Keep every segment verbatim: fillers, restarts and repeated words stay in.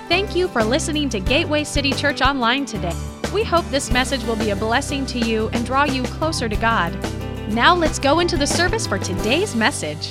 Thank you for listening to Gateway City Church Online today. We hope this message will be a blessing to you and draw you closer to God. Now let's go into the service for today's message.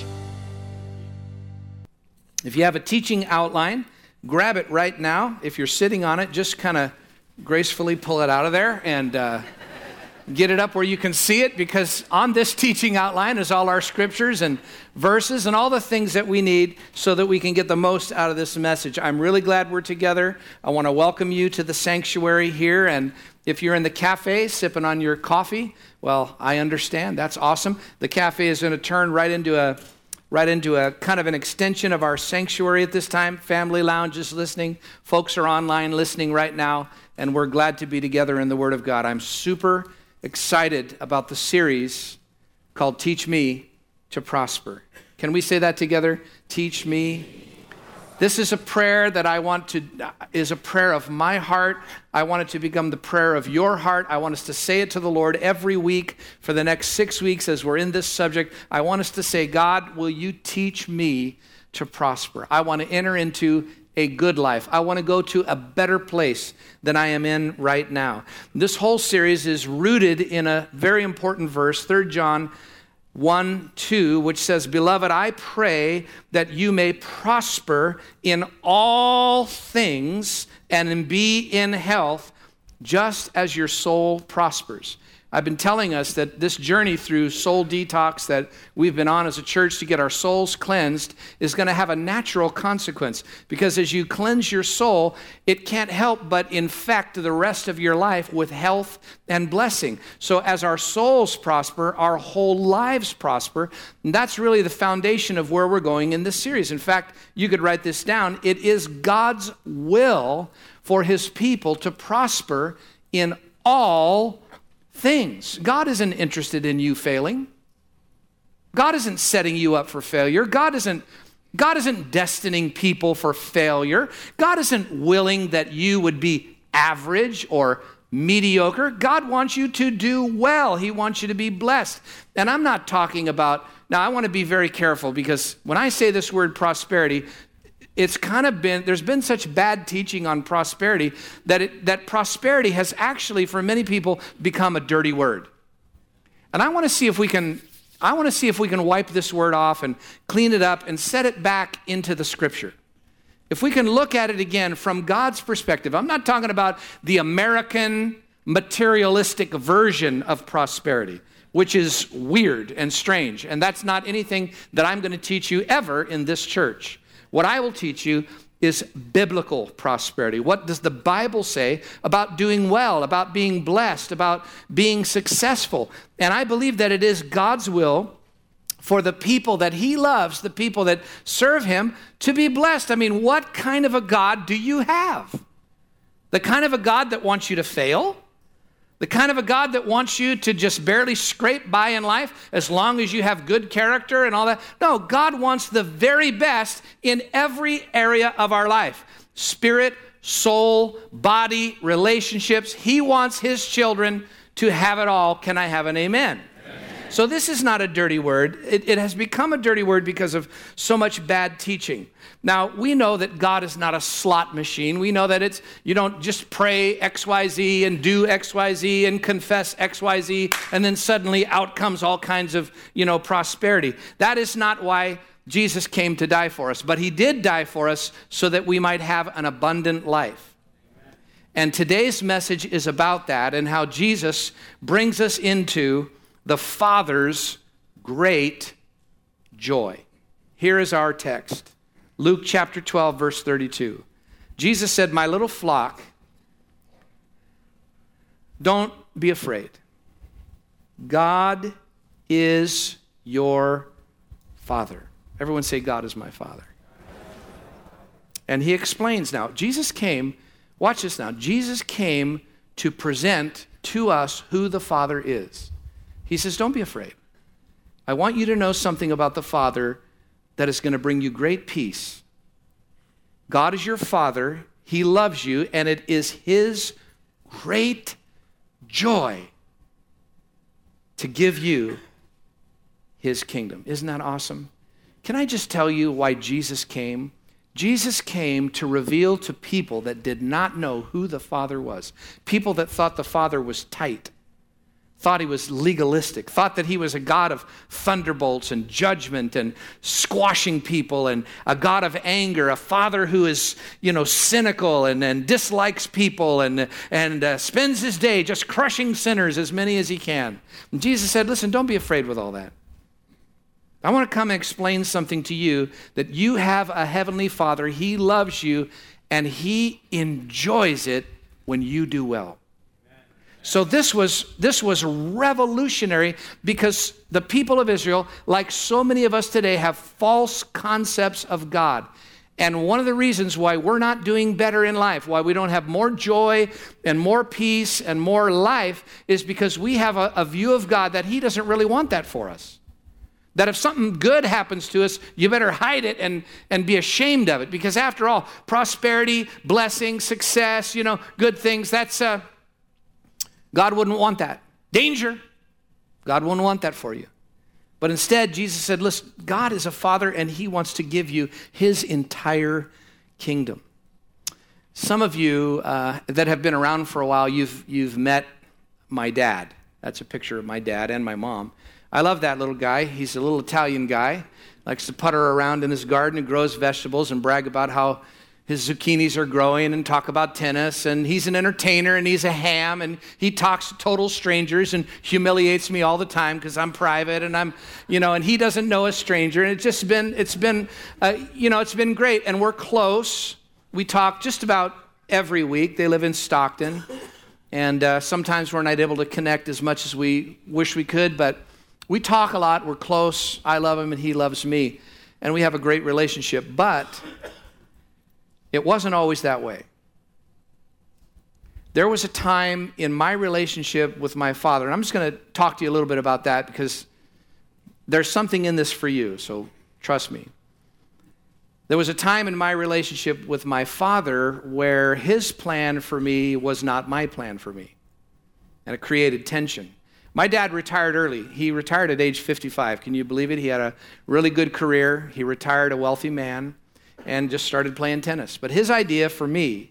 If you have a teaching outline, grab it right now. If you're sitting on it, just kind of gracefully pull it out of there and uh, get it up where you can see it, because on this teaching outline is all our scriptures and verses and all the things that we need so that we can get the most out of this message. I'm really glad we're together. I want to welcome you to the sanctuary here, and if you're in the cafe sipping on your coffee, well, I understand. That's awesome. The cafe is going to turn right into a right into a kind of an extension of our sanctuary at this time. Family Lounge is listening. Folks are online listening right now, and we're glad to be together in the Word of God. I'm super excited about the series called Teach Me to Prosper. Can we say that together? Teach me. This is a prayer that I want to, is a prayer of my heart. I want it to become the prayer of your heart. I want us to say it to the Lord every week for the next six weeks as we're in this subject. I want us to say, God, will you teach me to prosper? I want to enter into a good life. I want to go to a better place than I am in right now. This whole series is rooted in a very important verse, Third John one, two, which says, Beloved, I pray that you may prosper in all things and be in health, just as your soul prospers. I've been telling us that this journey through soul detox that we've been on as a church to get our souls cleansed is going to have a natural consequence, because as you cleanse your soul, it can't help but infect the rest of your life with health and blessing. So as our souls prosper, our whole lives prosper. And that's really the foundation of where we're going in this series. In fact, you could write this down. It is God's will for his people to prosper in all things. God isn't interested in you failing. God isn't setting you up for failure. God isn't, God isn't destining people for failure. God isn't willing that you would be average or mediocre. God wants you to do well. He wants you to be blessed. And I'm not talking about, now I want to be very careful, because when I say this word prosperity, it's kind of been, there's been such bad teaching on prosperity that it, that prosperity has actually, for many people, become a dirty word. And I want to see if we can, I want to see if we can wipe this word off and clean it up and set it back into the scripture. If we can look at it again from God's perspective. I'm not talking about the American materialistic version of prosperity, which is weird and strange. And that's not anything that I'm going to teach you ever in this church. What I will teach you is biblical prosperity. What does the Bible say about doing well, about being blessed, about being successful? And I believe that it is God's will for the people that he loves, the people that serve him, to be blessed. I mean, what kind of a God do you have? The kind of a God that wants you to fail? The kind of a God that wants you to just barely scrape by in life as long as you have good character and all that? No, God wants the very best in every area of our life. Spirit, soul, body, relationships. He wants his children to have it all. Can I have an amen? So this is not a dirty word. It, it has become a dirty word because of so much bad teaching. Now, we know that God is not a slot machine. We know that it's, you don't just pray X Y Z and do X Y Z and confess X Y Z, and then suddenly out comes all kinds of, you know, prosperity. That is not why Jesus came to die for us. But he did die for us so that we might have an abundant life. And today's message is about that and how Jesus brings us into the Father's great joy. Here is our text. Luke chapter twelve, verse thirty-two. Jesus said, My little flock, don't be afraid. God is your Father. Everyone say, God is my Father. And he explains now, Jesus came, watch this now, Jesus came to present to us who the Father is. He says, don't be afraid. I want you to know something about the Father that is going to bring you great peace. God is your Father. He loves you, and it is his great joy to give you his kingdom. Isn't that awesome? Can I just tell you why Jesus came? Jesus came to reveal to people that did not know who the Father was, people that thought the Father was tight, thought he was legalistic, thought that he was a God of thunderbolts and judgment and squashing people and a God of anger, a father who is, you know, cynical and, and dislikes people and, and uh, spends his day just crushing sinners, as many as he can. And Jesus said, listen, don't be afraid with all that. I want to come and explain something to you, that you have a heavenly Father. He loves you and he enjoys it when you do well. So this was, this was revolutionary, because the people of Israel, like so many of us today, have false concepts of God. And one of the reasons why we're not doing better in life, why we don't have more joy and more peace and more life, is because we have a, a view of God that he doesn't really want that for us. That if something good happens to us, you better hide it and, and be ashamed of it. Because after all, prosperity, blessing, success, you know, good things, that's... Uh, God wouldn't want that. Danger. God wouldn't want that for you. But instead, Jesus said, listen, God is a Father and he wants to give you his entire kingdom. Some of you uh, that have been around for a while, you've, you've met my dad. That's a picture of my dad and my mom. I love that little guy. He's a little Italian guy, likes to putter around in his garden and grows vegetables and brag about how his zucchinis are growing and talk about tennis, and he's an entertainer and he's a ham, and he talks to total strangers and humiliates me all the time because I'm private and I'm, you know, and he doesn't know a stranger. And it's just been, it's been, uh, you know, it's been great. And we're close. We talk just about every week. They live in Stockton, and uh, sometimes we're not able to connect as much as we wish we could, but we talk a lot. We're close. I love him and he loves me, and we have a great relationship. But it wasn't always that way. There was a time in my relationship with my father, and I'm just going to talk to you a little bit about that because there's something in this for you, so trust me. There was a time in my relationship with my father where his plan for me was not my plan for me, and it created tension. My dad retired early. He retired at age fifty-five. Can you believe it? He had a really good career. He retired a wealthy man and just started playing tennis. But his idea for me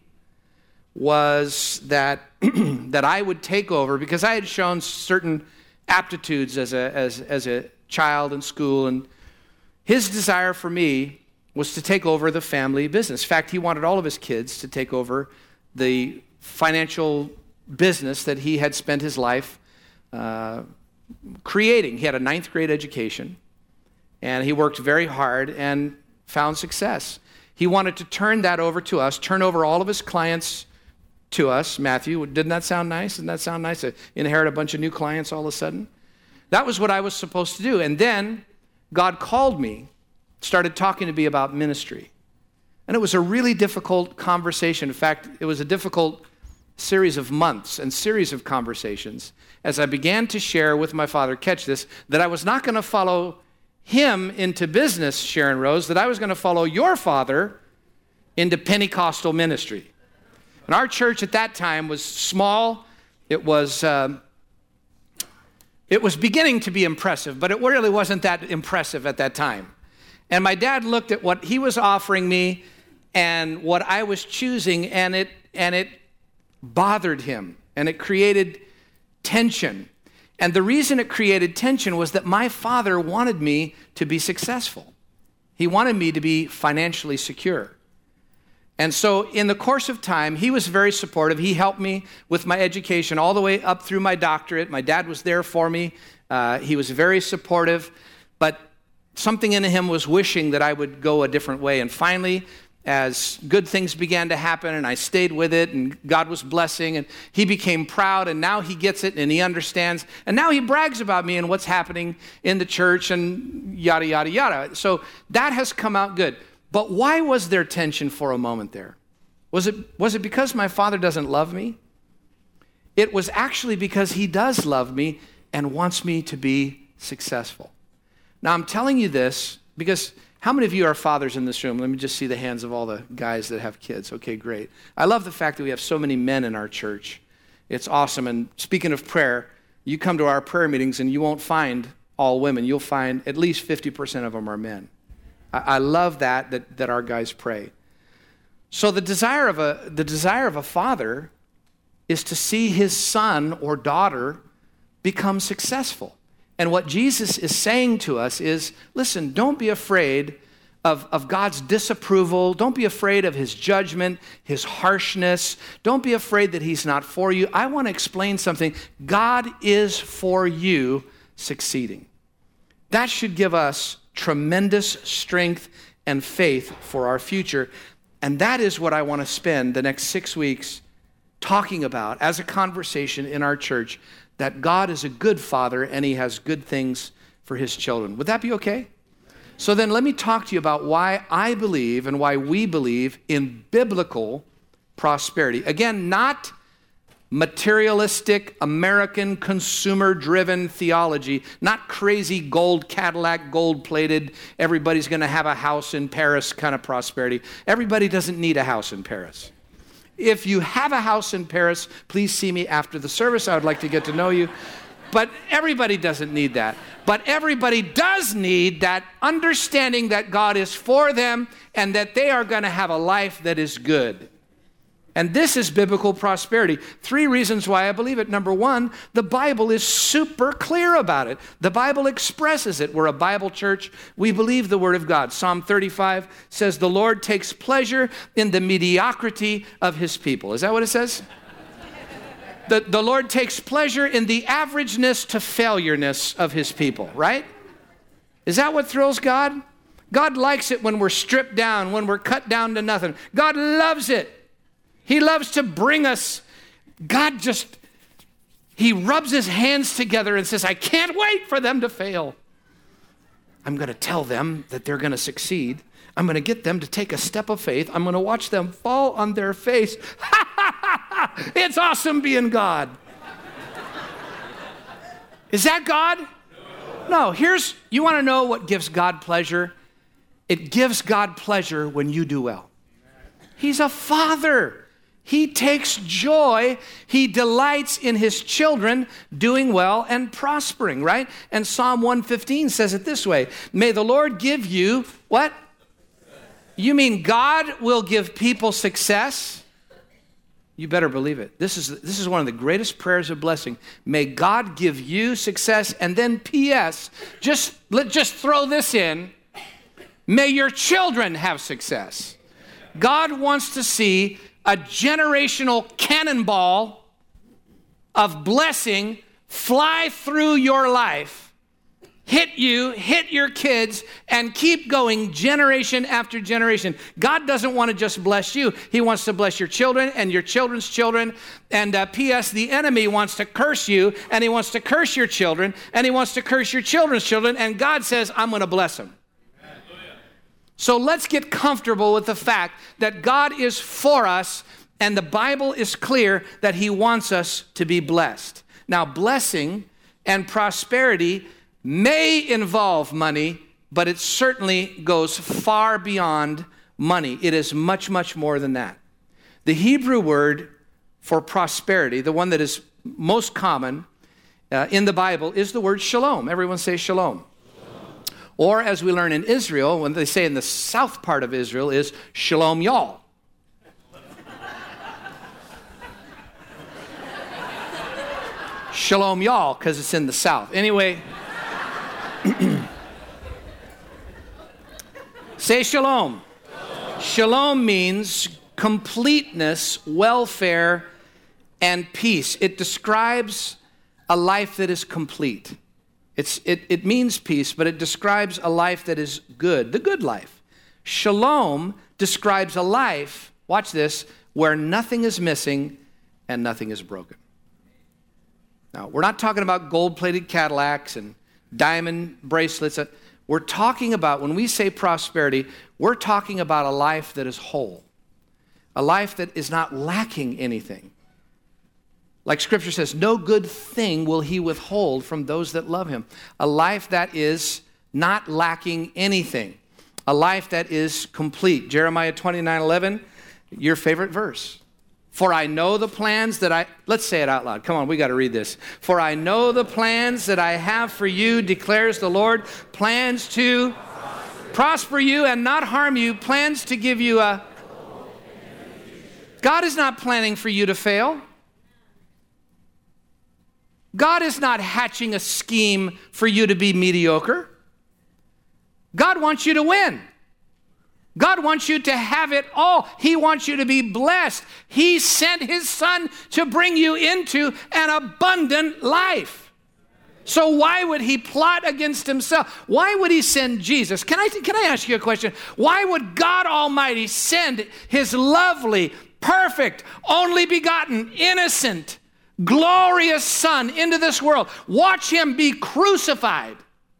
was that that I would take over, because I had shown certain aptitudes as a as as a child in school, and his desire for me was to take over the family business. In fact, he wanted all of his kids to take over the financial business that he had spent his life uh, creating. He had a ninth grade education, and he worked very hard and found success. He wanted to turn that over to us, turn over all of his clients to us. Matthew, didn't that sound nice? Didn't that sound nice to inherit a bunch of new clients all of a sudden? That was what I was supposed to do. And then God called me, started talking to me about ministry. And it was a really difficult conversation. In fact, it was a difficult series of months and series of conversations as I began to share with my father, catch this, that I was not going to follow him into business, Sharon Rose, that I was going to follow your father into Pentecostal ministry. And our church at that time was small. It was um, it was beginning to be impressive, but it really wasn't that impressive at that time. And my dad looked at what he was offering me and what I was choosing, and it and it bothered him, and it created tension. And the reason it created tension was that my father wanted me to be successful. He wanted me to be financially secure. And so in the course of time, he was very supportive. He helped me with my education all the way up through my doctorate. My dad was there for me. Uh, he was very supportive. But something in him was wishing that I would go a different way. And finally, as good things began to happen and I stayed with it and God was blessing and he became proud, and now he gets it and he understands, and now he brags about me and what's happening in the church and yada, yada, yada. So that has come out good. But why was there tension for a moment there? Was it, was it because my father doesn't love me? It was actually because he does love me and wants me to be successful. Now I'm telling you this because how many of you are fathers in this room? Let me just see the hands of all the guys that have kids. Okay, great. I love the fact that we have so many men in our church. It's awesome. And speaking of prayer, you come to our prayer meetings and you won't find all women. You'll find at least fifty percent of them are men. I, I love that, that, that our guys pray. So the desire of a the desire of a father is to see his son or daughter become successful. And what Jesus is saying to us is, listen, don't be afraid of, of God's disapproval. Don't be afraid of his judgment, his harshness. Don't be afraid that he's not for you. I want to explain something. God is for you succeeding. That should give us tremendous strength and faith for our future. And that is what I want to spend the next six weeks talking about as a conversation in our church, that God is a good father and he has good things for his children. Would that be okay? So then let me talk to you about why I believe and why we believe in biblical prosperity. Again, not materialistic, American, consumer-driven theology, not crazy gold Cadillac, gold-plated, everybody's going to have a house in Paris kind of prosperity. Everybody doesn't need a house in Paris. If you have a house in Paris, please see me after the service. I would like to get to know you. But everybody doesn't need that. But everybody does need that understanding that God is for them and that they are going to have a life that is good. And this is biblical prosperity. Three reasons why I believe it. Number one, the Bible is super clear about it. The Bible expresses it. We're a Bible church. We believe the Word of God. Psalm thirty-five says, the Lord takes pleasure in the mediocrity of his people. Is that what it says? The, the Lord takes pleasure in the averageness to failureness of his people, right? Is that what thrills God? God likes it when we're stripped down, when we're cut down to nothing. God loves it. He loves to bring us. God just, he rubs his hands together and says, I can't wait for them to fail. I'm going to tell them that they're going to succeed. I'm going to get them to take a step of faith. I'm going to watch them fall on their face. It's awesome being God. Is that God? No. No, here's, you want to know what gives God pleasure? It gives God pleasure when you do well. He's a father. He takes joy. He delights in his children doing well and prospering, right? And Psalm one fifteen says it this way. May the Lord give you, what? You mean God will give people success? You better believe it. This is, this is one of the greatest prayers of blessing. May God give you success. And then P S, just, let, just throw this in. May your children have success. God wants to see a generational cannonball of blessing fly through your life, hit you, hit your kids, and keep going generation after generation. God doesn't want to just bless you. He wants to bless your children and your children's children. And uh, P S, the enemy wants to curse you, and he wants to curse your children, and he wants to curse your children's children, and God says, I'm going to bless them. So let's get comfortable with the fact that God is for us, and the Bible is clear that he wants us to be blessed. Now, blessing and prosperity may involve money, but it certainly goes far beyond money. It is much, much more than that. The Hebrew word for prosperity, the one that is most common uh, in the Bible, is the word shalom. Everyone say shalom. Or as we learn in Israel, when they say in the south part of Israel, is shalom y'all. Shalom y'all, because it's in the south. Anyway, say shalom. Shalom. Shalom means completeness, welfare, and peace. It describes a life that is complete. It's, it, it means peace, but it describes a life that is good, the good life. Shalom describes a life, watch this, where nothing is missing and nothing is broken. Now, we're not talking about gold-plated Cadillacs and diamond bracelets. We're talking about, when we say prosperity, we're talking about a life that is whole, a life that is not lacking anything. Like Scripture says, no good thing will he withhold from those that love him. A life that is not lacking anything. A life that is complete. Jeremiah twenty-nine eleven, your favorite verse. For I know the plans that I, let's say it out loud. Come on, we got to read this. For I know the plans that I have for you, declares the Lord. Plans to prosper you and not harm you. Plans to give you a, God is not planning for you to fail. God is not hatching a scheme for you to be mediocre. God wants you to win. God wants you to have it all. He wants you to be blessed. He sent his son to bring you into an abundant life. So why would he plot against himself? Why would he send Jesus? Can I, can I ask you a question? Why would God Almighty send his lovely, perfect, only begotten, innocent, glorious son into this world? Watch him be crucified.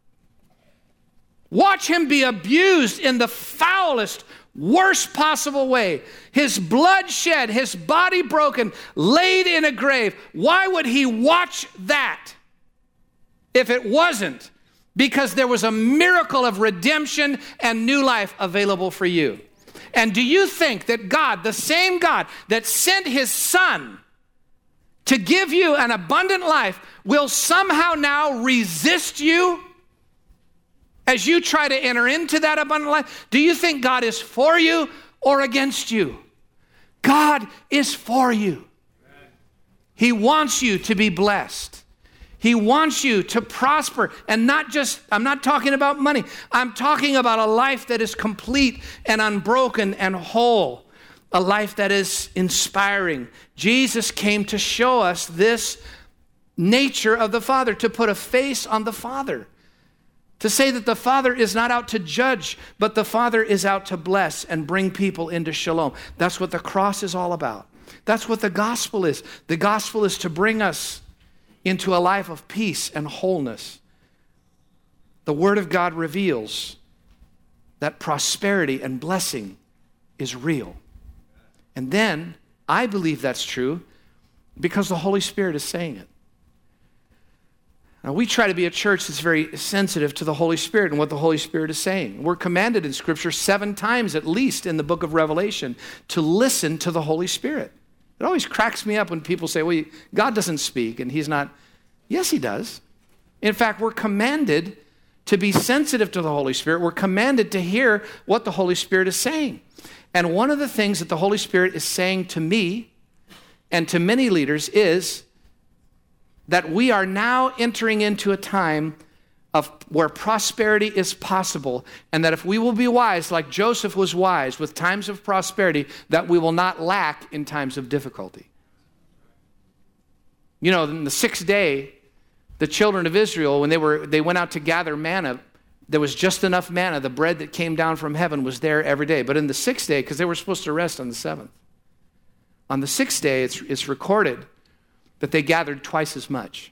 Watch him be abused in the foulest, worst possible way. His blood shed, his body broken, laid in a grave. Why would he watch that if it wasn't because there was a miracle of redemption and new life available for you? And do you think that God, the same God that sent his son to give you an abundant life, will somehow now resist you as you try to enter into that abundant life? Do you think God is for you or against you? God is for you. He wants you to be blessed. He wants you to prosper, and not just, I'm not talking about money. I'm talking about a life that is complete and unbroken and whole, a life that is inspiring. Jesus came to show us this nature of the Father, to put a face on the Father. To say that the Father is not out to judge, but the Father is out to bless and bring people into shalom. That's what the cross is all about. That's what the gospel is. The gospel is to bring us into a life of peace and wholeness. The Word of God reveals that prosperity and blessing is real. And then, I believe that's true because the Holy Spirit is saying it. Now, we try to be a church that's very sensitive to the Holy Spirit and what the Holy Spirit is saying. We're commanded in Scripture seven times at least in the book of Revelation to listen to the Holy Spirit. It always cracks me up when people say, well, God doesn't speak and he's not. Yes, he does. In fact, we're commanded to be sensitive to the Holy Spirit. We're commanded to hear what the Holy Spirit is saying. And one of the things that the Holy Spirit is saying to me and to many leaders is that we are now entering into a time of where prosperity is possible, and that if we will be wise, like Joseph was wise with times of prosperity, that we will not lack in times of difficulty. You know, in the sixth day, the children of Israel, when they were they went out to gather manna, there was just enough manna. The bread that came down from heaven was there every day. But in the sixth day, because they were supposed to rest on the seventh, on the sixth day, it's, it's recorded that they gathered twice as much.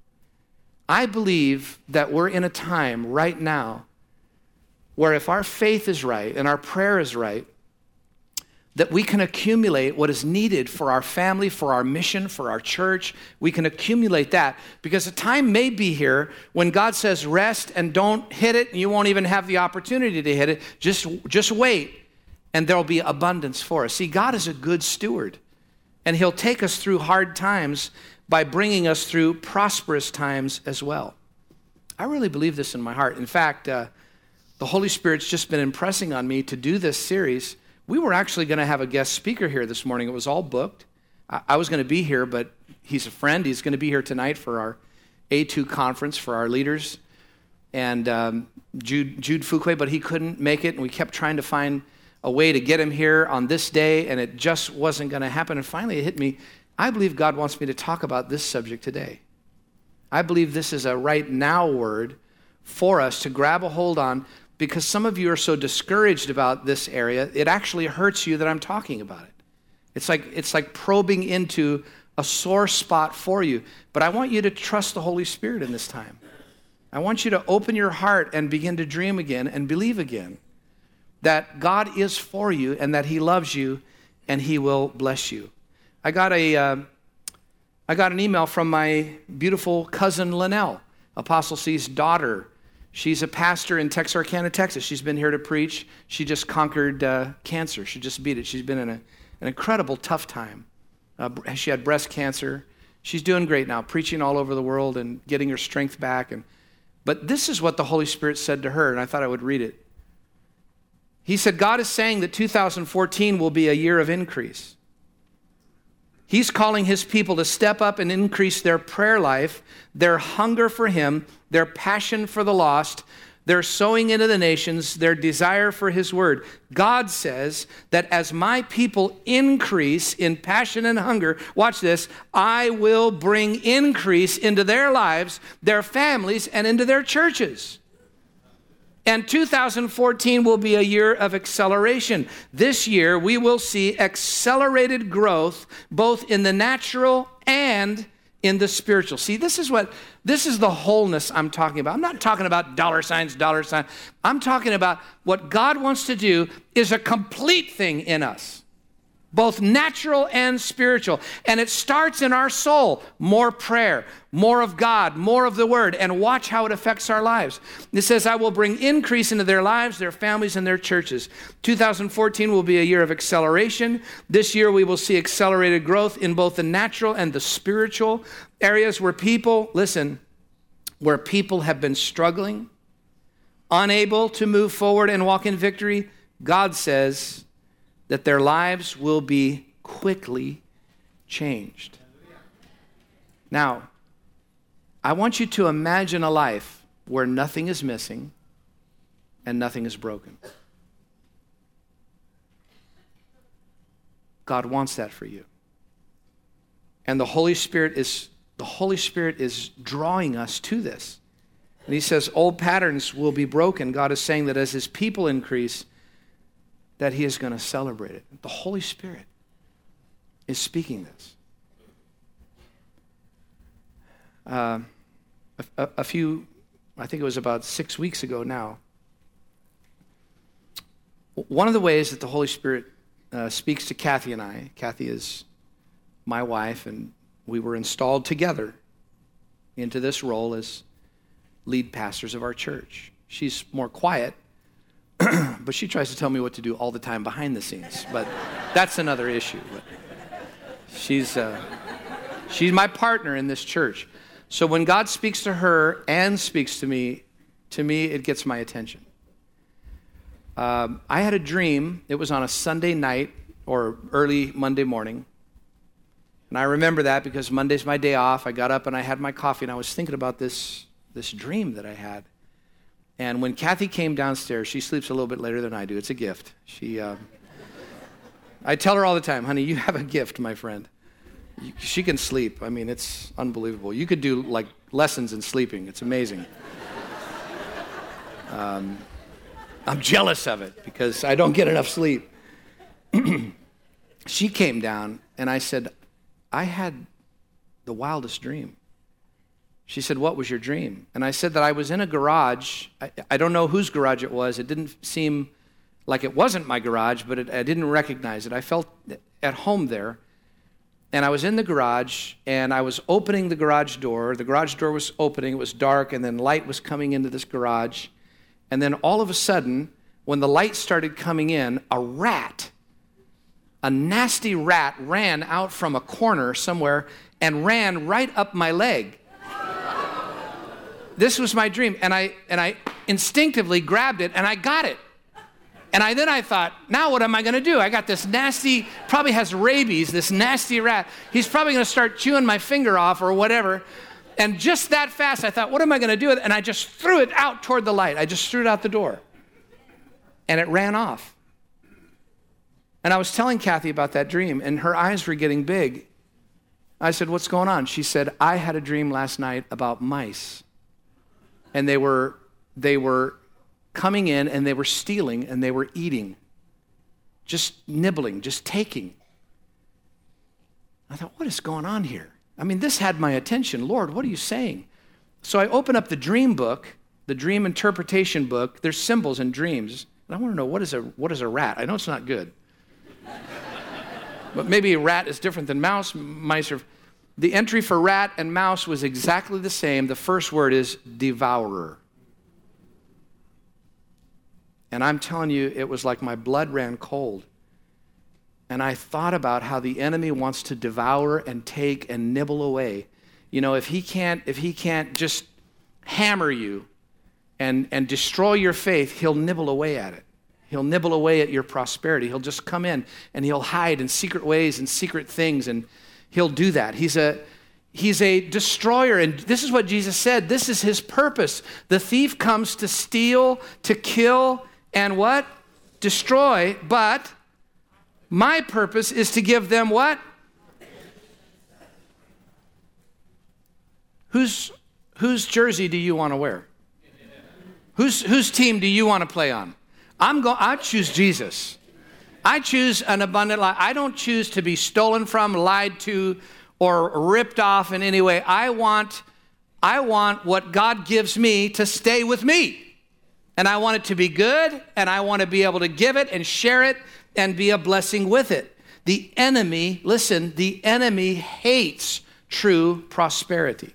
I believe that we're in a time right now where if our faith is right and our prayer is right, that we can accumulate what is needed for our family, for our mission, for our church. We can accumulate that because a time may be here when God says rest and don't hit it, and you won't even have the opportunity to hit it. Just, just wait, and there'll be abundance for us. See, God is a good steward. And he'll take us through hard times by bringing us through prosperous times as well. I really believe this in my heart. In fact, uh, the Holy Spirit's just been impressing on me to do this series. We were actually going to have a guest speaker here this morning. It was all booked. I, I was going to be here, but he's a friend. He's going to be here tonight for our A two conference for our leaders. And um, Jude, Jude Fuqua, but he couldn't make it, and we kept trying to find a way to get him here on this day, and it just wasn't going to happen. And finally it hit me. I believe God wants me to talk about this subject today. I believe this is a right now word for us to grab a hold on, because some of you are so discouraged about this area, it actually hurts you that I'm talking about it. It's like, it's like probing into a sore spot for you. But I want you to trust the Holy Spirit in this time. I want you to open your heart and begin to dream again and believe again that God is for you and that he loves you and he will bless you. I got a, uh, I got an email from my beautiful cousin Linnell, Apostle C's daughter. She's a pastor in Texarkana, Texas. She's been here to preach. She just conquered uh, cancer. She just beat it. She's been in a, an incredible tough time. Uh, she had breast cancer. She's doing great now, preaching all over the world and getting her strength back. And but this is what the Holy Spirit said to her, and I thought I would read it. He said, God is saying that two thousand fourteen will be a year of increase. He's calling his people to step up and increase their prayer life, their hunger for him, their passion for the lost, their sowing into the nations, their desire for his word. God says that as my people increase in passion and hunger, watch this, I will bring increase into their lives, their families, and into their churches. And two thousand fourteen will be a year of acceleration. This year, we will see accelerated growth, both in the natural and in the spiritual. See, this is what, this is the wholeness I'm talking about. I'm not talking about dollar signs, dollar signs. I'm talking about what God wants to do is a complete thing in us, both natural and spiritual. And it starts in our soul. More prayer, more of God, more of the word, and watch how it affects our lives. It says, I will bring increase into their lives, their families, and their churches. two thousand fourteen will be a year of acceleration. This year we will see accelerated growth in both the natural and the spiritual areas where people, listen, where people have been struggling, unable to move forward and walk in victory. God says that their lives will be quickly changed. Now, I want you to imagine a life where nothing is missing and nothing is broken. God wants that for you. And the Holy Spirit is the Holy Spirit is drawing us to this. And he says old patterns will be broken. God is saying that as his people increase, that he is going to celebrate it. The Holy Spirit is speaking this. Uh, a, a few, I think it was about six weeks ago now, one of the ways that the Holy Spirit uh, speaks to Kathy and I, Kathy is my wife, and we were installed together into this role as lead pastors of our church. She's more quiet, but she tries to tell me what to do all the time behind the scenes. But that's another issue. But she's uh, she's my partner in this church. So when God speaks to her and speaks to me, to me it gets my attention. Um, I had a dream. It was on a Sunday night or early Monday morning. And I remember that because Monday's my day off. I got up and I had my coffee and I was thinking about this, this dream that I had. And when Kathy came downstairs, she sleeps a little bit later than I do. It's a gift. She, uh, I tell her all the time, honey, you have a gift, my friend. She can sleep. I mean, it's unbelievable. You could do like lessons in sleeping. It's amazing. Um, I'm jealous of it because I don't get enough sleep. She came down and I said, I had the wildest dream. She said, what was your dream? And I said that I was in a garage. I, I don't know whose garage it was. It didn't seem like it wasn't my garage, but it, I didn't recognize it. I felt at home there. And I was in the garage, and I was opening the garage door. The garage door was opening. It was dark, and then light was coming into this garage. And then all of a sudden, when the light started coming in, a rat, a nasty rat ran out from a corner somewhere and ran right up my leg. This was my dream, and I and I instinctively grabbed it, and I got it. And I then I thought, now what am I going to do? I got this nasty, probably has rabies, this nasty rat. He's probably going to start chewing my finger off or whatever. And just that fast, I thought, what am I going to do with it? And I just threw it out toward the light. I just threw it out the door. And it ran off. And I was telling Kathy about that dream, and her eyes were getting big. I said, what's going on? She said, I had a dream last night about mice. And they were they were coming in, and they were stealing, and they were eating. Just nibbling, just taking. I thought, what is going on here? I mean, this had my attention. Lord, what are you saying? So I open up the dream book, the dream interpretation book. There's symbols in dreams. And I want to know, what is a what is a rat? I know it's not good. But maybe a rat is different than mouse. Mice are... The entry for rat and mouse was exactly the same. The first word is devourer. And I'm telling you, it was like my blood ran cold. And I thought about how the enemy wants to devour and take and nibble away. You know, if he can't, if he can't just hammer you and, and destroy your faith, he'll nibble away at it. He'll nibble away at your prosperity. He'll just come in and he'll hide in secret ways and secret things. And he'll do that. He's a He's a destroyer, and this is what Jesus said. This is his purpose. The thief comes to steal, to kill, and what? Destroy. But my purpose is to give them what? Whose, whose jersey do you want to wear? Whose, whose team do you want to play on? I'm going. I choose Jesus. I choose an abundant life. I don't choose to be stolen from, lied to, or ripped off in any way. I want, I want what God gives me to stay with me. And I want it to be good, and I want to be able to give it and share it and be a blessing with it. The enemy, listen, the enemy hates true prosperity.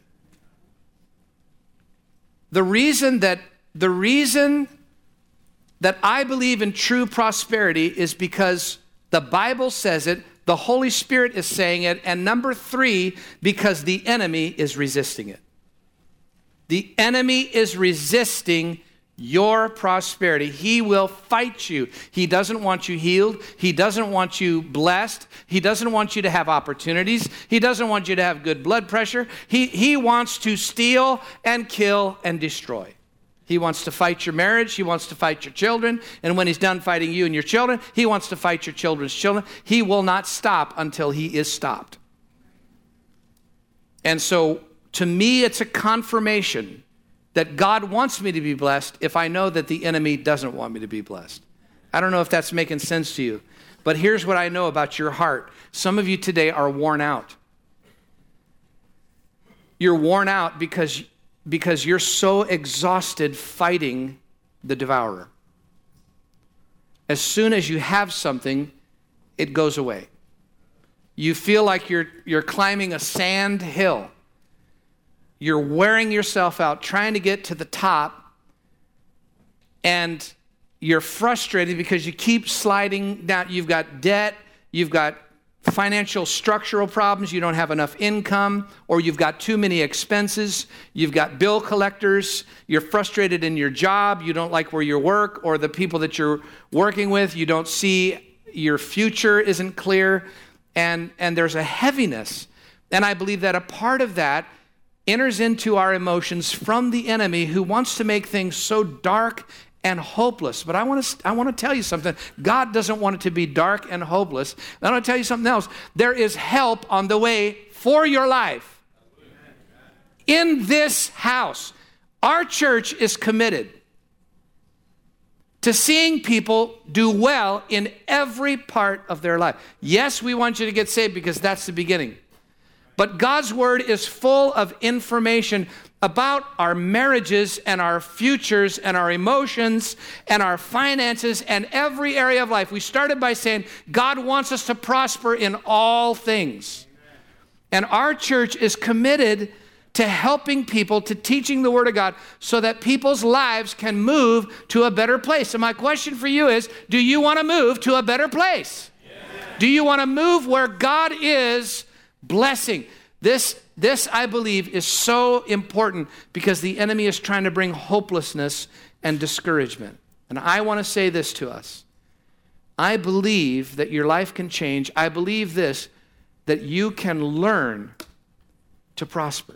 The reason that, the reason that I believe in true prosperity is because the Bible says it, the Holy Spirit is saying it, and number three, because the enemy is resisting it. The enemy is resisting your prosperity. He will fight you. He doesn't want you healed. He doesn't want you blessed. He doesn't want you to have opportunities. He doesn't want you to have good blood pressure. He, he wants to steal and kill and destroy. He wants to fight your marriage. He wants to fight your children. And when he's done fighting you and your children, he wants to fight your children's children. He will not stop until he is stopped. And so, to me, it's a confirmation that God wants me to be blessed if I know that the enemy doesn't want me to be blessed. I don't know if that's making sense to you, but here's what I know about your heart. Some of you today are worn out. You're worn out because because you're so exhausted fighting the devourer. As soon as you have something, it goes away. You feel like you're, you're climbing a sand hill. You're wearing yourself out, trying to get to the top, and you're frustrated because you keep sliding down. You've got debt, you've got financial structural problems, you don't have enough income, or you've got too many expenses, you've got bill collectors, you're frustrated in your job, you don't like where you work or the people that you're working with, you don't see your future isn't clear, and, and there's a heaviness. And I believe that a part of that enters into our emotions from the enemy who wants to make things so dark and hopeless. But I want to I want to tell you something. God doesn't want it to be dark and hopeless. I want to tell you something else. There is help on the way for your life. In this house, our church is committed to seeing people do well in every part of their life. Yes, we want you to get saved because that's the beginning. But God's word is full of information about our marriages and our futures and our emotions and our finances and every area of life. We started by saying God wants us to prosper in all things. And our church is committed to helping people, to teaching the Word of God so that people's lives can move to a better place. And my question for you is, do you want to move to a better place? Yeah. Do you want to move where God is blessing? This, this, I believe, is so important because the enemy is trying to bring hopelessness and discouragement. And I want to say this to us. I believe that your life can change. I believe this, that you can learn to prosper.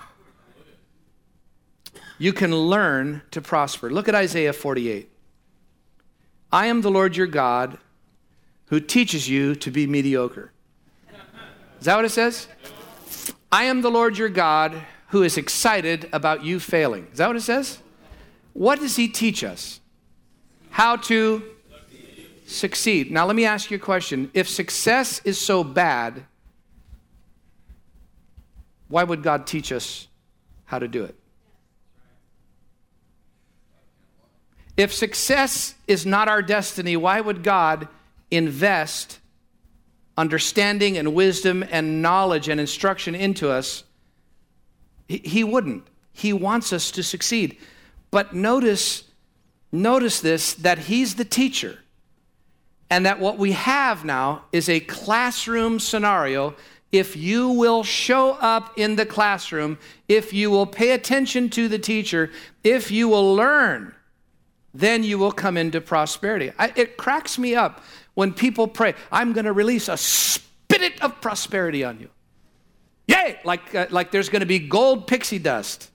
You can learn to prosper. Look at Isaiah forty-eight. I am the Lord your God who teaches you to be mediocre. Is that what it says? I am the Lord your God who is excited about you failing. Is that what it says? What does he teach us? How to succeed. Now let me ask you a question. If success is so bad, why would God teach us how to do it? If success is not our destiny, why would God invest understanding and wisdom and knowledge and instruction into us? He, he wouldn't. He wants us to succeed. But notice, notice this, that he's the teacher. And that what we have now is a classroom scenario. If you will show up in the classroom, if you will pay attention to the teacher, if you will learn, then you will come into prosperity. I, it cracks me up when people pray, I'm going to release a spirit of prosperity on you. Yay! Like, uh, like there's going to be gold pixie dust.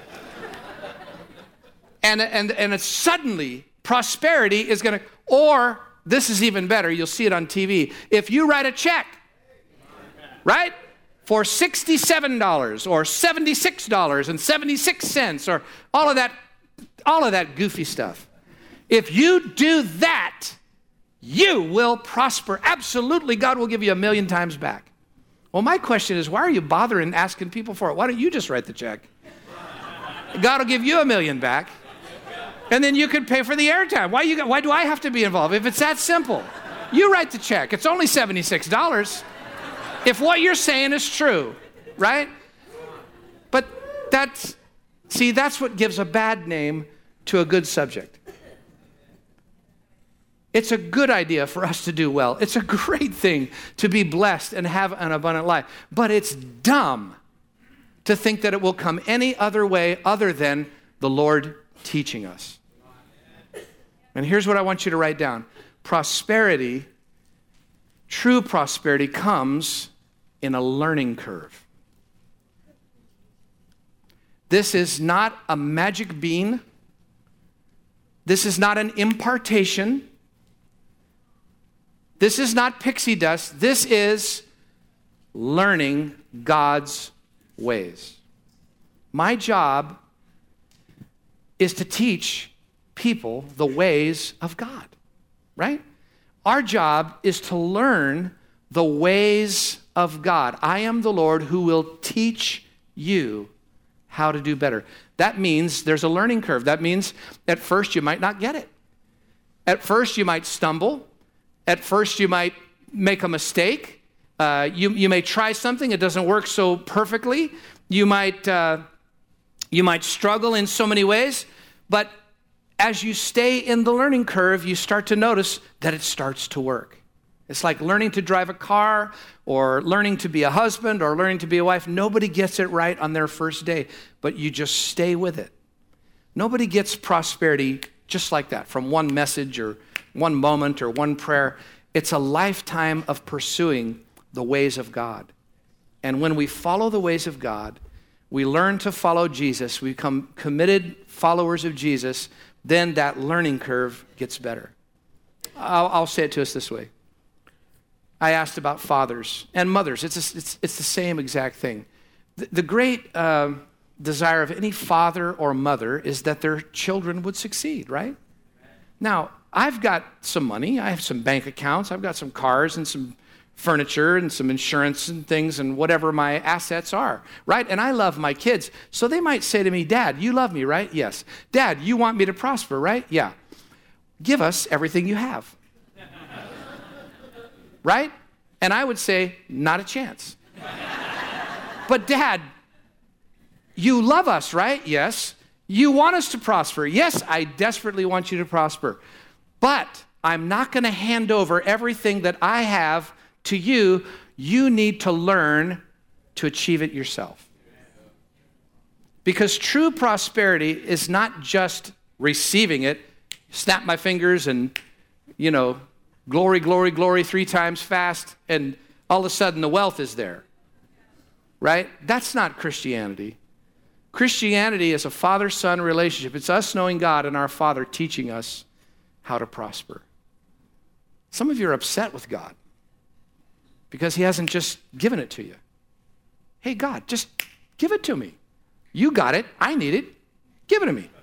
and, and, and it's suddenly prosperity is going to, or this is even better, you'll see it on T V. If you write a check, right, for sixty-seven dollars or seventy-six dollars and seventy-six cents or all of that, all of that goofy stuff. If you do that, you will prosper. Absolutely, God will give you a million times back. Well, my question is, why are you bothering asking people for it? Why don't you just write the check? God will give you a million back, and then you can pay for the airtime. Why, you, why do I have to be involved? If it's that simple, you write the check. It's only seventy-six dollars. If what you're saying is true, right? But that's, see, that's what gives a bad name to a good subject. It's a good idea for us to do well. It's a great thing to be blessed and have an abundant life. But it's dumb to think that it will come any other way other than the Lord teaching us. And here's what I want you to write down. Prosperity, true prosperity, comes in a learning curve. This is not a magic bean. This is not an impartation. This is not pixie dust. This is learning God's ways. My job is to teach people the ways of God, right? Our job is to learn the ways of God. I am the Lord who will teach you how to do better. That means there's a learning curve. That means at first you might not get it. At first you might stumble. At first you might make a mistake. Uh, you, you may try something. It doesn't work so perfectly. You might, uh, you might struggle in so many ways. But as you stay in the learning curve, you start to notice that it starts to work. It's like learning to drive a car or learning to be a husband or learning to be a wife. Nobody gets it right on their first day, but you just stay with it. Nobody gets prosperity just like that from one message or one moment or one prayer. It's a lifetime of pursuing the ways of God. And when we follow the ways of God, we learn to follow Jesus, we become committed followers of Jesus, then that learning curve gets better. I'll, I'll say it to us this way. I asked about fathers and mothers. It's, a, it's, it's the same exact thing. The, the great uh, desire of any father or mother is that their children would succeed, right? Now, I've got some money. I have some bank accounts. I've got some cars and some furniture and some insurance and things and whatever my assets are, right? And I love my kids. So they might say to me, Dad, you love me, right? Yes. Dad, you want me to prosper, right? Yeah. Give us everything you have. Right? And I would say, not a chance. But Dad, you love us, right? Yes. You want us to prosper. Yes, I desperately want you to prosper. But I'm not going to hand over everything that I have to you. You need to learn to achieve it yourself. Because true prosperity is not just receiving it, snap my fingers and, you know, glory, glory, glory three times fast, and all of a sudden the wealth is there, right? That's not Christianity. Christianity is a father-son relationship. It's us knowing God and our Father teaching us how to prosper. Some of you are upset with God because he hasn't just given it to you. Hey, God, just give it to me. You got it. I need it. Give it to me.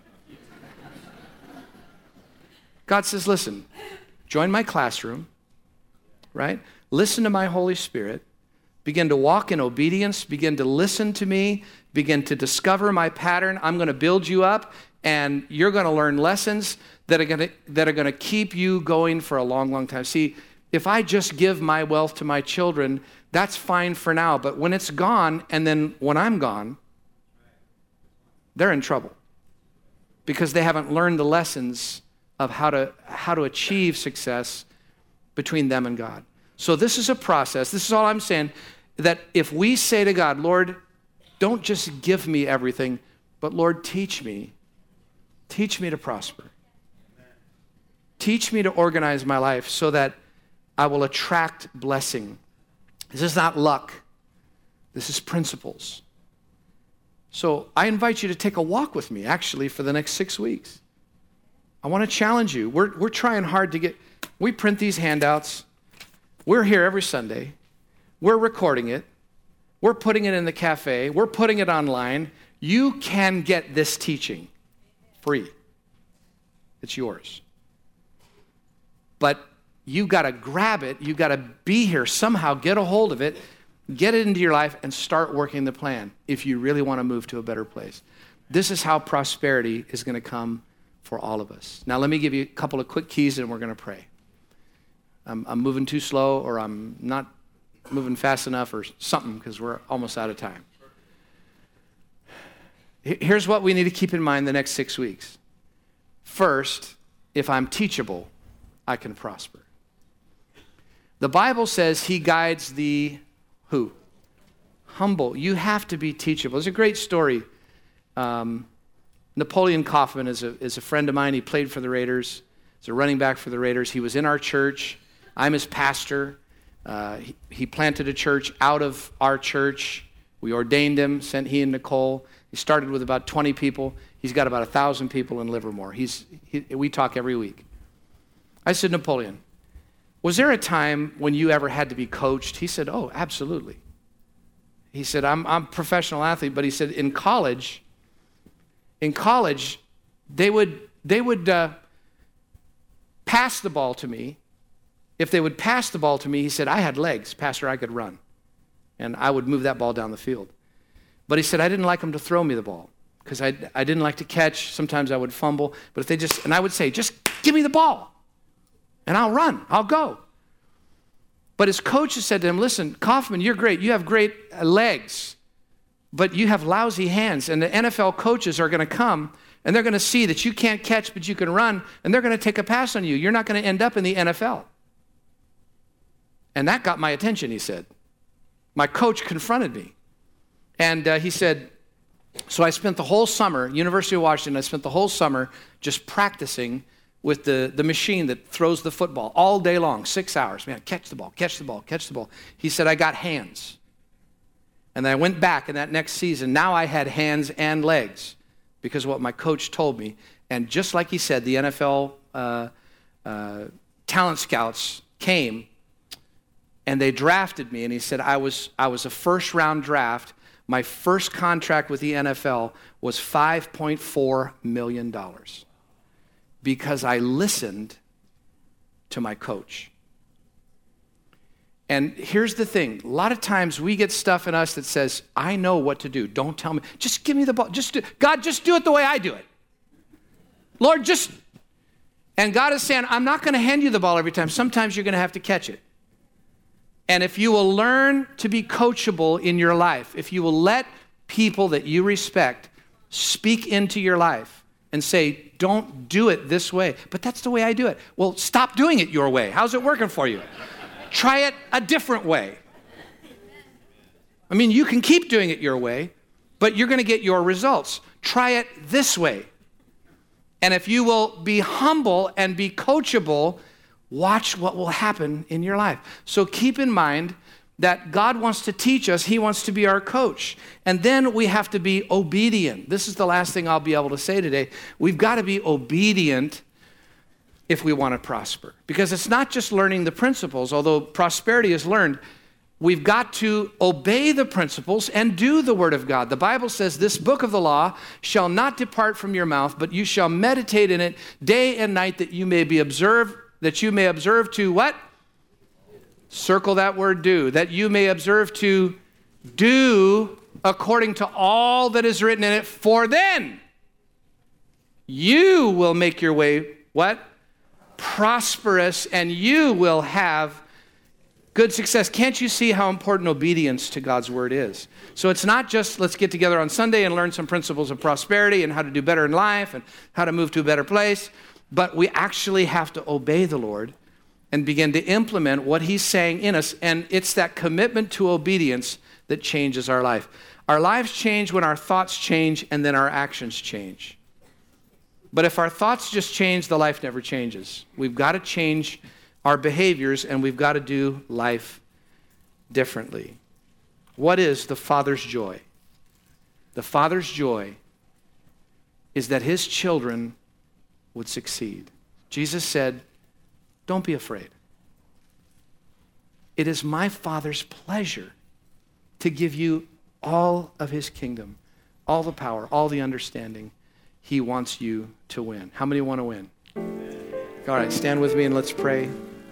God says, listen, join my classroom, right? Listen to my Holy Spirit. Begin to walk in obedience. Begin to listen to me. Begin to discover my pattern. I'm going to build you up, and you're going to learn lessons that are going to, that are going to keep you going for a long, long time. See, if I just give my wealth to my children, that's fine for now. But when it's gone, and then when I'm gone, they're in trouble because they haven't learned the lessons of how to how to achieve success between them and God. So this is a process. This is all I'm saying, that if we say to God, Lord, don't just give me everything, but Lord, teach me. Teach me to prosper. Teach me to organize my life so that I will attract blessing. This is not luck. This is principles. So I invite you to take a walk with me, actually, for the next six weeks. I want to challenge you. We're, we're trying hard to get, we print these handouts. We're here every Sunday. We're recording it. We're putting it in the cafe. We're putting it online. You can get this teaching free. It's yours. But you got to grab it. You got to be here somehow, get a hold of it, get it into your life, and start working the plan if you really want to move to a better place. This is how prosperity is going to come for all of us. Now, let me give you a couple of quick keys, and we're going to pray. I'm, I'm moving too slow, or I'm not moving fast enough, or something, because we're almost out of time. Here's what we need to keep in mind the next six weeks. First, if I'm teachable, I can prosper. The Bible says he guides the who? Humble. You have to be teachable. There's a great story. Um, Napoleon Kaufman is a, is a friend of mine. He played for the Raiders. He's a running back for the Raiders. He was in our church. I'm his pastor. Uh, he, he planted a church out of our church. We ordained him, sent he and Nicole. He started with about twenty people. He's got about one thousand people in Livermore. He's, he, we talk every week. I said, Napoleon, was there a time when you ever had to be coached? He said, oh, absolutely. He said, I'm, I'm a professional athlete, but he said, in college, in college, they would, they would uh, pass the ball to me. If they would pass the ball to me, he said, I had legs, Pastor, I could run. And I would move that ball down the field. But he said, I didn't like them to throw me the ball because I, I didn't like to catch. Sometimes I would fumble. But if they just, and I would say, just give me the ball and I'll run, I'll go. But his coaches said to him, listen, Kaufman, you're great. You have great legs, but you have lousy hands. And the N F L coaches are going to come and they're going to see that you can't catch, but you can run, and they're going to take a pass on you. You're not going to end up in the N F L. And that got my attention, he said. My coach confronted me. And uh, he said, so I spent the whole summer, University of Washington, I spent the whole summer just practicing with the, the machine that throws the football all day long, six hours. Man, catch the ball, catch the ball, catch the ball. He said, I got hands. And then I went back in that next season. Now I had hands and legs because of what my coach told me. And just like he said, the N F L uh, uh, talent scouts came and they drafted me. And he said, I was, I was a first round draft. My first contract with the N F L was five point four million dollars because I listened to my coach. And here's the thing. A lot of times we get stuff in us that says, I know what to do. Don't tell me. Just give me the ball. Just do, God, just do it the way I do it. Lord, just... And God is saying, I'm not going to hand you the ball every time. Sometimes you're going to have to catch it. And if you will learn to be coachable in your life, if you will let people that you respect speak into your life and say, don't do it this way, but that's the way I do it. Well, stop doing it your way. How's it working for you? Try it a different way. I mean, you can keep doing it your way, but you're going to get your results. Try it this way. And if you will be humble and be coachable, watch what will happen in your life. So keep in mind that God wants to teach us. He wants to be our coach. And then we have to be obedient. This is the last thing I'll be able to say today. We've got to be obedient if we want to prosper. Because it's not just learning the principles, although prosperity is learned. We've got to obey the principles and do the word of God. The Bible says, this book of the law shall not depart from your mouth, but you shall meditate in it day and night, that you may be observed that you may observe to what? Circle that word do. That you may observe to do according to all that is written in it. For then you will make your way, what? Prosperous, and you will have good success. Can't you see how important obedience to God's word is? So it's not just let's get together on Sunday and learn some principles of prosperity and how to do better in life and how to move to a better place. But we actually have to obey the Lord and begin to implement what he's saying in us. And it's that commitment to obedience that changes our life. Our lives change when our thoughts change and then our actions change. But if our thoughts just change, the life never changes. We've got to change our behaviors and we've got to do life differently. What is the Father's joy? The Father's joy is that his children would succeed. Jesus said, don't be afraid. It is my Father's pleasure to give you all of his kingdom, all the power, all the understanding. He wants you to win. How many want to win? All right, stand with me and let's pray.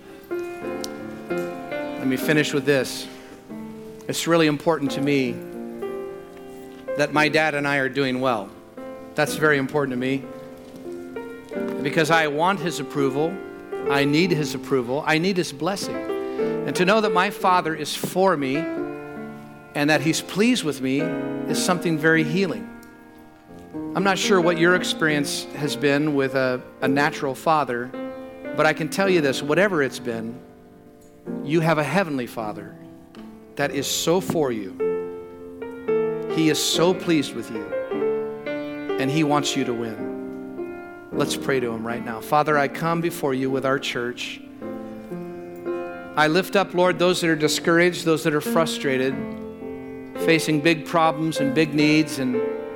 Let me finish with this. It's really important to me that my dad and I are doing well. That's very important to me because I want his approval. I need his approval. I need his blessing. And to know that my Father is for me and that he's pleased with me is something very healing. I'm not sure what your experience has been with a, a natural father, but I can tell you this, whatever it's been, you have a heavenly Father that is so for you. He is so pleased with you, and he wants you to win. Let's pray to him right now. Father, I come before you with our church. I lift up, Lord, those that are discouraged, those that are frustrated, facing big problems and big needs. And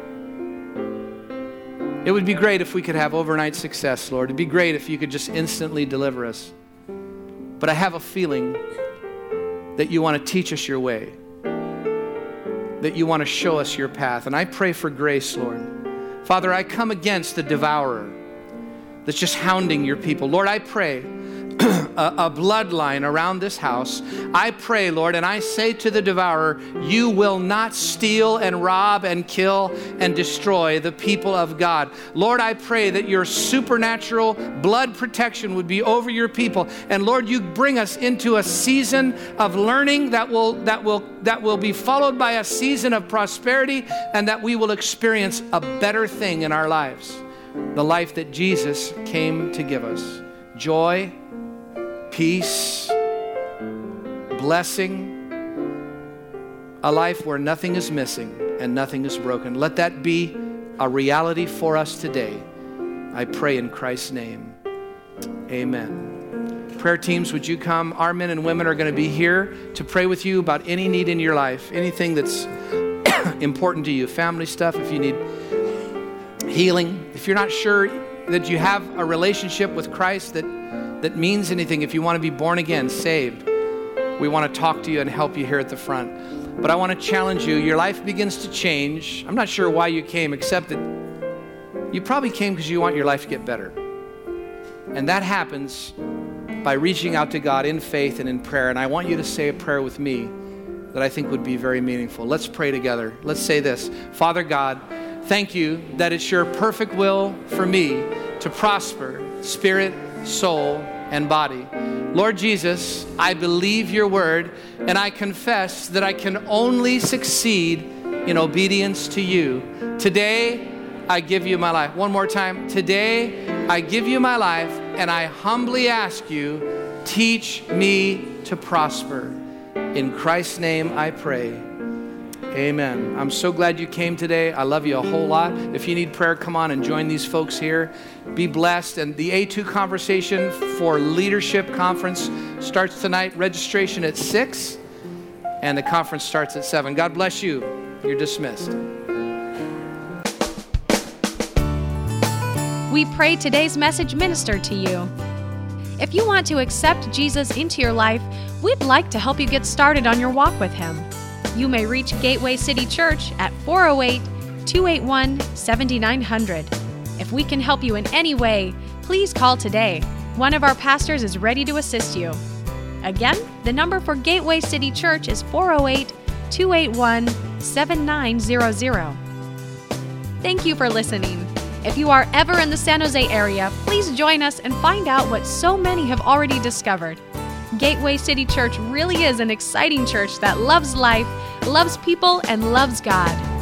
it would be great if we could have overnight success, Lord. It'd be great if you could just instantly deliver us. But I have a feeling that you want to teach us your way, that you want to show us your path. And I pray for grace, Lord. Father, I come against the devourer that's just hounding your people. Lord, I pray a, a bloodline around this house. I pray, Lord, and I say to the devourer, you will not steal and rob and kill and destroy the people of God. Lord, I pray that your supernatural blood protection would be over your people. And Lord, you bring us into a season of learning that will, that will, that will be followed by a season of prosperity, and that we will experience a better thing in our lives. The life that Jesus came to give us. Joy, peace, blessing, a life where nothing is missing and nothing is broken. Let that be a reality for us today. I pray in Christ's name. Amen. Prayer teams, would you come? Our men and women are going to be here to pray with you about any need in your life, anything that's important to you, family stuff, if you need healing, if you're not sure that you have a relationship with Christ that that means anything, if you want to be born again, saved, we want to talk to you and help you here at the front. But I want to challenge you. Your life begins to change. I'm not sure why you came, except that you probably came because you want your life to get better. And that happens by reaching out to God in faith and in prayer. And I want you to say a prayer with me that I think would be very meaningful. Let's pray together. Let's say this. Father God, thank you that it's your perfect will for me to prosper, spirit, soul, and body. Lord Jesus, I believe your word, and I confess that I can only succeed in obedience to you. Today, I give you my life. One more time. Today, I give you my life, and I humbly ask you, teach me to prosper. In Christ's name I pray. Amen. I'm so glad you came today. I love you a whole lot. If you need prayer, come on and join these folks here. Be blessed. And the A two Conversation for Leadership Conference starts tonight. Registration at six, and the conference starts at seven. God bless you. You're dismissed. We pray today's message ministered to you. If you want to accept Jesus into your life, we'd like to help you get started on your walk with him. You may reach Gateway City Church at four oh eight, two eight one, seven nine zero zero. If we can help you in any way, please call today. One of our pastors is ready to assist you. Again, the number for Gateway City Church is four oh eight, two eight one, seven nine zero zero. Thank you for listening. If you are ever in the San Jose area, please join us and find out what so many have already discovered. Gateway City Church really is an exciting church that loves life, loves people, and loves God.